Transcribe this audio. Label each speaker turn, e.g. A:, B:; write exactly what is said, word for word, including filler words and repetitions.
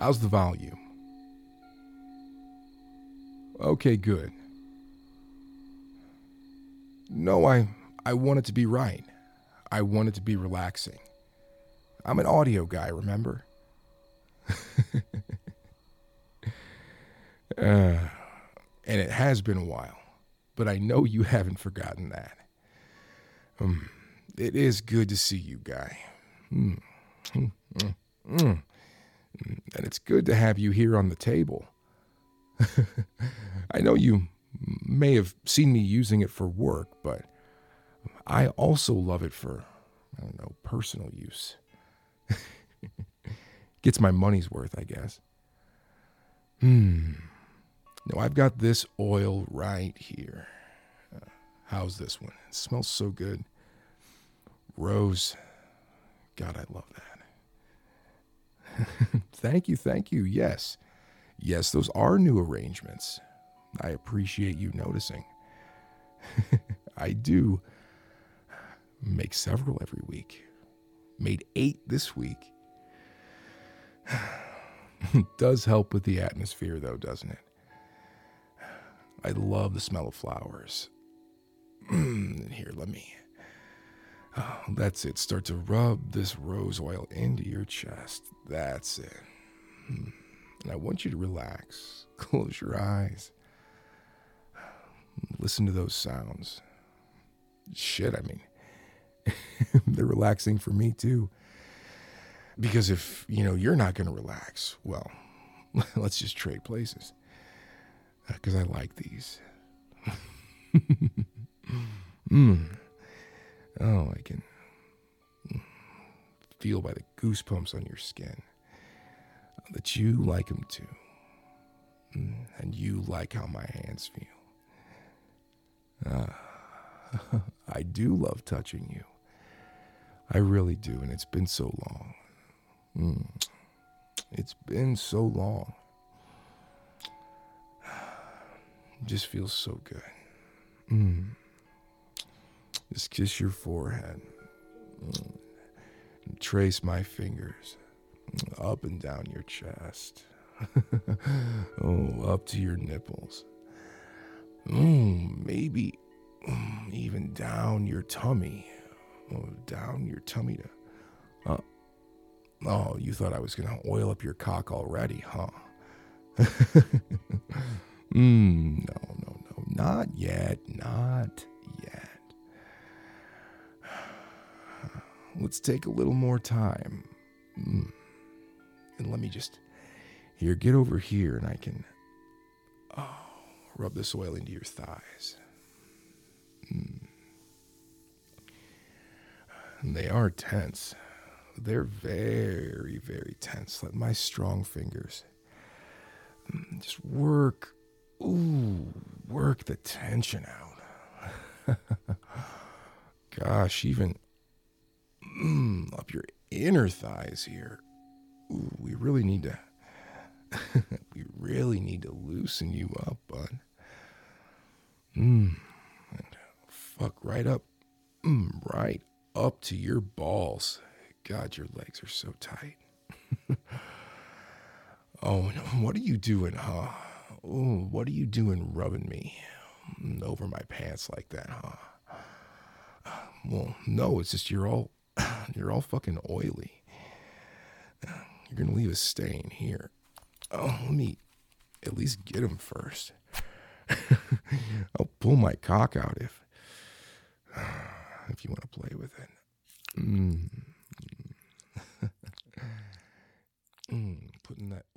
A: How's the volume? Okay, good. No, I, I want it to be right. I want it to be relaxing. I'm an audio guy, remember? uh, and it has been a while, but I know you haven't forgotten that. Um, it is good to see you, Guy. Mm, mm, mm, mm. And it's good to have you here on the table. I know you may have seen me using it for work, but I also love it for, I don't know, personal use. Gets my money's worth, I guess. Hmm. No, I've got this oil right here. Uh, how's this one? It smells so good. Rose. God, I love that. Thank you, thank you. Yes. Yes, those are new arrangements. I appreciate you noticing. I do make several every week. Made eight this week. Does help with the atmosphere, though, doesn't it? I love the smell of flowers. Here, let me... Oh, that's it. Start to rub this rose oil into your chest. That's it. And I want you to relax. Close your eyes. Listen to those sounds. Shit, I mean, they're relaxing for me too. Because if, you know, you're not going to relax, well, let's just trade places. Because I like these. mm. Oh, I can feel by the goosebumps on your skin that you like them too. And you like how my hands feel. Uh, I do love touching you. I really do, and it's been so long. Mm. It's been so long. It just feels so good. Mm. Just kiss your forehead. Mm. And trace my fingers up and down your chest. Oh, up to your nipples. Mm, maybe mm, even down your tummy. Oh, down your tummy to... Uh, oh, you thought I was going to oil up your cock already, huh? mm, no, no, no. Not yet. Not yet. Let's take a little more time. Mm. And let me just... Here, get over here and I can... Oh, rub this oil into your thighs. Mm. And they are tense. They're very, very tense. Let my strong fingers mm, just work. Ooh, work the tension out. Gosh, even mm, up your inner thighs here. Ooh, we really need to... we really need to loosen you up, bud. Mm. And fuck right up, mm, right up to your balls. God, your legs are so tight. Oh, no, what are you doing, huh? Oh, what are you doing rubbing me over my pants like that, huh? Well, no, it's just you're all, you're all fucking oily. You're gonna leave a stain here. Oh, let me at least get him first. I'll pull my cock out if if you want to play with it. Mm. mm, putting that